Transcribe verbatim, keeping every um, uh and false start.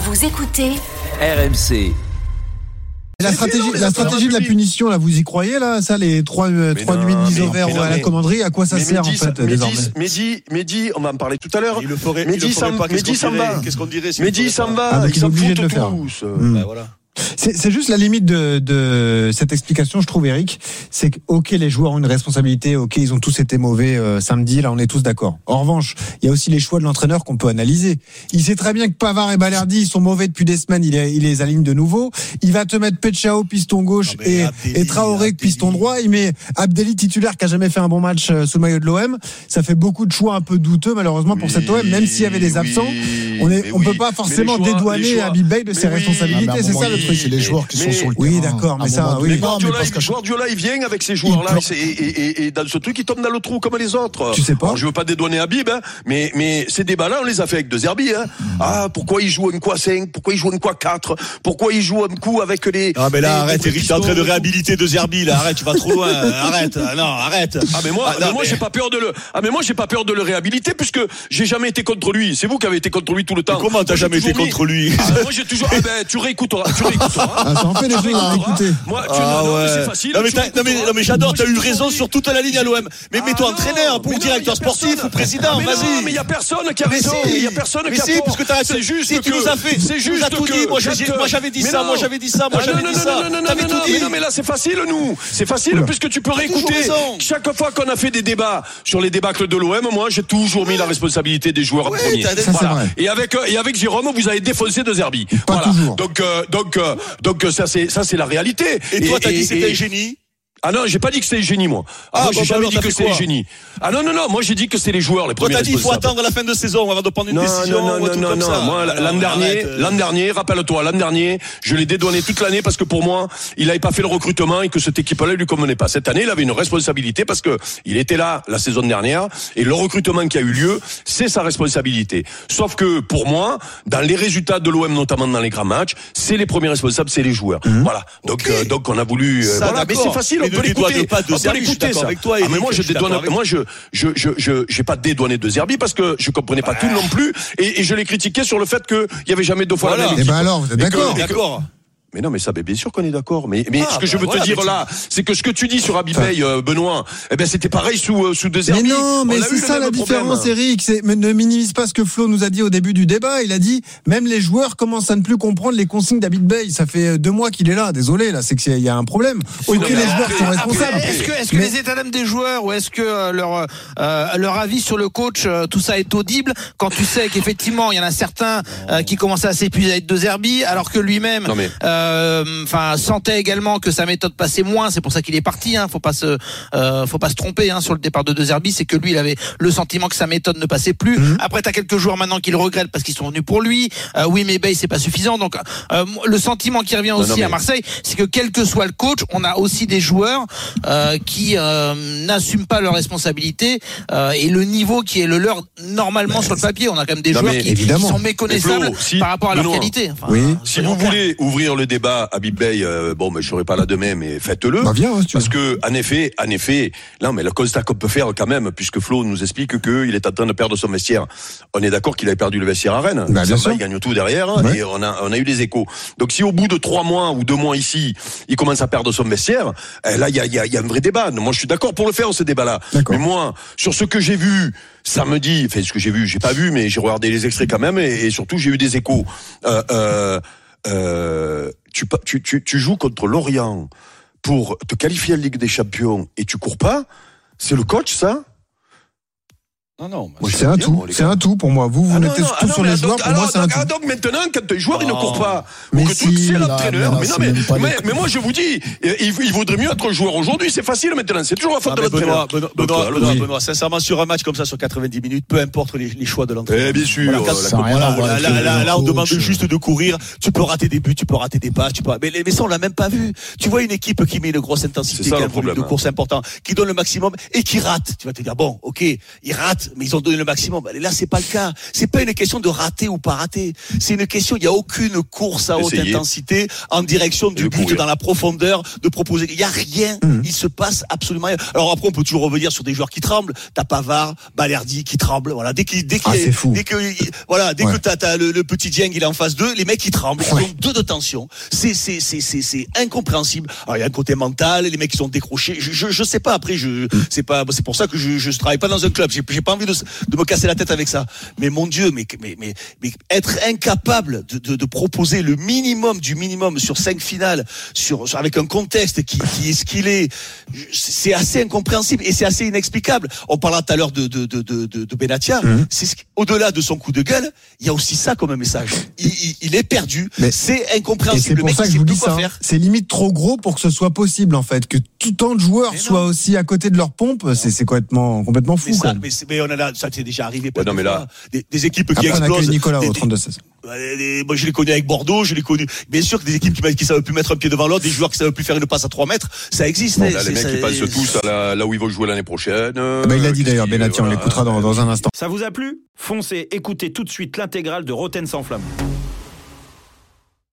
Vous écoutez R M C. La stratégie, la stratégie de la punition, là, vous y croyez, là, ça, les trois, trois nuits de mise au vert à la commanderie, à quoi ça sert, en fait, désormais? Mehdi, Mehdi, on va en parler tout à l'heure. Il le ferait, Mehdi, il le ferait ça, pas, Mehdi, ça me va. Qu'est-ce qu'on dirait si Mehdi, ça me va. Ah, donc ils s'en obligé de le foutent faire. tous. Mmh. Ben voilà. C'est, c'est juste la limite de, de cette explication, je trouve, Eric. C'est que, ok, les joueurs ont une responsabilité, ok, ils ont tous été mauvais euh, samedi, là, on est tous d'accord. En revanche, il y a aussi les choix de l'entraîneur qu'on peut analyser. Il sait très bien que Pavard et Balerdi, ils sont mauvais depuis des semaines, il les, il les aligne de nouveau. Il va te mettre Petchao, piston gauche, non, et, Abdelli, et Traoré, Abdelli. piston droit. Il met Abdelli titulaire, qui a jamais fait un bon match sous le maillot de l'O M. Ça fait beaucoup de choix un peu douteux, malheureusement, pour oui, cet O M, même s'il y avait des absents. Oui, on est, on oui, peut pas forcément choix, dédouaner Habib Beye de ses oui, responsabilités, ah, c'est ça le truc. C'est les joueurs qui mais, sont sur le terrain. Oui, d'accord, mais ça, oui. Mais Guardiola, mais il, Guardiola, il vient avec ces joueurs-là, et, et, et, et dans ce truc, il tombe dans le trou comme les autres. Tu sais pas. Alors, je veux pas dédouaner Habib, hein, mais, mais ces débats-là, on les a fait avec De Zerbi, hein. Mmh. Ah, pourquoi il joue un coup à cinq? Pourquoi il joue un coup à quatre? Pourquoi il joue un coup avec les. Ah, mais là, les, arrête, Eric, t'es en train de réhabiliter De Zerbi, là, arrête, tu vas trop loin, arrête, non, arrête. Ah, mais moi, ah, non, mais moi, mais... j'ai pas peur de le, ah, mais moi, j'ai pas peur de le réhabiliter, puisque j'ai jamais été contre lui. C'est vous qui avez été contre lui tout le temps. Mais comment t'as jamais été contre lui? Moi, j'ai toujours, ah, ben, tu réécouteras, tu réécouteras. Ah, ça en fait des trucs à écouter. Moi, tu ah non, ouais. C'est facile. Non mais, non mais, non mais j'adore, t'as eu raison sur toute la ligne à l'O M. Mais ah mets-toi entraîneur, pour directeur sportif ou président, mais vas-y. Non, mais il y a personne qui a raison. Il y a personne qui a raison. Parce que t'as c'est juste si tu nous as fait, c'est juste tout dit. Moi j'avais dit ça, moi j'avais dit ça, moi j'avais dit ça. T'avais tout dit. Non mais là c'est facile nous. C'est facile puisque tu peux réécouter. Chaque fois qu'on a fait des débats sur les débâcles de l'O M, moi j'ai toujours mis la responsabilité des joueurs en premier. Voilà. Et avec et avec Jérôme, vous avez défoncé De Zerbi. Voilà. Donc donc donc ça c'est ça c'est la réalité. Et toi t'as dit c'était un génie. Ah non, j'ai pas dit que c'était le génie, moi. Ah, ah moi, j'ai bon, jamais bah, dit que c'était le génie. Ah non, non, non, moi j'ai dit que c'est les joueurs, les premiers. Toi, t'as dit qu'il faut attendre la fin de saison avant de prendre une non, décision. Non, non, non, non, non. Ça. Moi, alors, l'an dernier, arrête. l'an dernier, rappelle-toi, l'an dernier, je l'ai dédouané toute l'année parce que pour moi, il n'avait pas fait le recrutement et que cette équipe-là lui convenait pas. Cette année, il avait une responsabilité parce que il était là la saison dernière et le recrutement qui a eu lieu, c'est sa responsabilité. Sauf que pour moi, dans les résultats de l'O M, notamment dans les grands matchs, c'est les premiers responsables, c'est les joueurs. Mmh. Voilà. Donc, okay. euh, donc on a voulu. Euh, voilà. Mais c'est facile, on peut l'écouter. De Zerbi, je suis d'accord avec toi. Ah, mais moi, je dédouane, moi, je, je, je, je, j'ai pas dédouané De Zerbi parce que je comprenais pas tout non plus et, et je l'ai critiqué sur le fait qu'il y avait jamais deux fois voilà. la même équipe. Et ben alors, vous êtes d'accord? D'accord. Mais non, mais ça, bien sûr qu'on est d'accord. Mais, mais ah, ce que bah, je veux voilà, te dire là, c'est que ce que tu dis sur Habib Beye, euh, Benoît, eh ben c'était pareil sous euh, sous De Zerbi. Mais non, mais c'est ça la différence, Eric. C'est, ne minimise pas ce que Flo nous a dit au début du débat. Il a dit même les joueurs commencent à ne plus comprendre les consignes d'Habib Beye. Ça fait deux mois qu'il est là. Désolé, là, c'est qu'il y a un problème. Ok, non, les joueurs après, sont responsables. Après, est-ce que, est-ce que mais... les états d'âme des joueurs ou est-ce que leur euh, leur avis sur le coach, euh, tout ça est audible quand tu sais qu'effectivement il y en a certains euh, qui commencent à s'épuiser avec De Zerbi, alors que lui-même, enfin. Mais... Euh, sentait également que sa méthode passait moins, c'est pour ça qu'il est parti, hein. Faut pas se, euh, faut pas se tromper, hein, sur le départ de De Zerbi, c'est que lui, il avait le sentiment que sa méthode ne passait plus. Mmh. Après, t'as quelques joueurs maintenant qui le regrettent parce qu'ils sont venus pour lui. Euh, oui, mais Beye, c'est pas suffisant. Donc, euh, le sentiment qui revient aussi non, non, mais... à Marseille, c'est que quel que soit le coach, on a aussi des joueurs euh, qui euh, n'assument pas leurs responsabilités euh, et le niveau qui est le leur normalement mais... sur le papier. On a quand même des non, joueurs qui, qui sont méconnaissables Flo, si, par rapport à leur Benoît, qualité. Enfin, oui. Si vous voulez ouvrir le débat Habib Beye, Euh, bon, mais je serai pas là demain, mais faites-le. Bah viens, hein, parce que, en effet, en effet, non, mais le constat qu'on peut faire quand même, puisque Flo nous explique qu'il est en train de perdre son vestiaire. On est d'accord qu'il avait perdu le vestiaire à Rennes. Bah, bien sûr. Il gagne tout derrière, ouais. Et on a, on a eu des échos. Donc, si au bout de trois mois ou deux mois ici, il commence à perdre son vestiaire, eh, là, il y a, il y a, il y a un vrai débat. Moi, je suis d'accord pour le faire, ce débat-là. D'accord. Mais moi, sur ce que j'ai vu, samedi, enfin, ce que j'ai vu, j'ai pas vu, mais j'ai regardé les extraits quand même, et, et surtout, j'ai eu des échos. Euh, euh, euh, Tu, tu, tu, tu joues contre Lorient pour te qualifier en Ligue des Champions et tu cours pas. C'est le coach, ça? Non, non. Moi, c'est un bien, tout. Moi, c'est un tout pour moi. Vous, vous ah mettez non, tout ah sur les joueurs. Pour alors, moi, c'est un donc, tout. Ah, donc maintenant, quand les joueurs, non. ils ne courent pas. Mais ou que si, tout, c'est là, l'entraîneur. Mais, là, mais, non, mais, mais, les... mais moi, je vous dis, il, il vaudrait mieux être joueur aujourd'hui. C'est facile maintenant. C'est toujours la faute ah, de l'entraîneur. Benoît, Benoît, Benoît, Benoît, oui. Benoît, sincèrement, sur un match comme ça, sur quatre-vingt-dix minutes, peu importe les, les choix de l'entraîneur. Eh bien sûr. Voilà, ça, voilà, voilà, voilà, là, là, là, là, on demande juste de courir. Tu peux rater des buts, tu peux rater des passes, tu peux. Mais, mais ça, on l'a même pas vu. Tu vois une équipe qui met une grosse intensité, qui a un volume de course important, qui donne le maximum et qui rate. Tu vas te dire bon, ok, il rate. certes, mais ils ont donné le maximum. Là, c'est pas le cas. C'est pas une question de rater ou pas rater. C'est une question, il y a aucune course à haute Essayez. intensité en direction du but, courir. dans la profondeur, de proposer. Il y a rien. Mmh. Il se passe absolument rien. Alors après, on peut toujours revenir sur des joueurs qui tremblent. T'as Pavard, Balerdi qui tremblent. Voilà, dès qu'il, dès qu'il, ah, c'est fou. dès que, voilà, dès ouais. que t'as, t'as le, le petit Dieng, il est en face d'eux, les mecs qui tremblent. Ils ouais. ont deux de tension. C'est, c'est, c'est, c'est, c'est incompréhensible. Alors il y a un côté mental, les mecs qui sont décrochés. Je, je, je sais pas. Après, je, c'est pas, c'est pour ça que je, je travaille pas dans un club. J'ai, j'ai pas envie de, de me casser la tête avec ça. Mais mon Dieu, mais, mais, mais, mais être incapable de, de, de proposer le minimum du minimum sur cinq finales, sur, sur avec un contexte qui, qui est ce qu'il est, c'est assez incompréhensible et c'est assez inexplicable. On parlait tout à l'heure de, de, de, de, de Benatia. Mmh. C'est ce, au-delà de son coup de gueule, il y a aussi ça comme un message. Il, il, il est perdu. Mais c'est incompréhensible. Et c'est pour le mec, ça que je vous dis ça. Faire. C'est limite trop gros pour que ce soit possible, en fait. Que tout tant de joueurs soient aussi à côté de leur pompe, c'est, c'est complètement, complètement fou. Mais, ça, mais, mais on a là, ça c'est déjà arrivé. Ouais, non, mais là, des, des équipes qui Après, explosent. On a Nicolas au trente-deux seize. Moi, je l'ai connu avec Bordeaux, je l'ai connu. Bien sûr que des équipes qui, qui savent plus mettre un pied devant l'autre, des joueurs qui savent plus faire une passe à trois mètres, ça existe. Bon, là, les mecs, ils passent tous à la, là où ils vont jouer l'année prochaine. Euh, bah, il l'a dit d'ailleurs, Benatia, voilà, on l'écoutera dans, dans un instant. Ça vous a plu ? Foncez, écoutez tout de suite l'intégrale de Roten sans flamme.